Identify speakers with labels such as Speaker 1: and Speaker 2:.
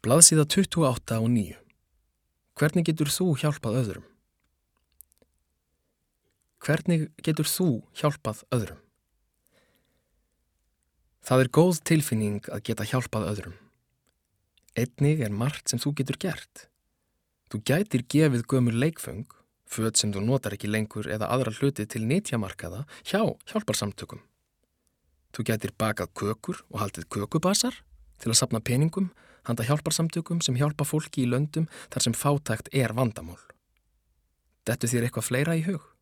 Speaker 1: Blaðsíða 28 og 9. Hvernig getur þú hjálpað öðrum? Hvernig getur þú hjálpað öðrum? Það er góð tilfinning að geta hjálpað öðrum. Einnig er margt sem þú getur gert. Þú gætir gefið gömul leikföng, föt sem þú notar ekki lengur eða aðra hluti til nytjamarkaða hjá hjálparsamtökum. Þú gætir bakað kökur og haldið kökubasar til að safna peningum handa hjálparsamtökum sem hjálpa fólki í löndum þar sem fátækt er vandamál. Dettur þér eitthvað fleira í hug?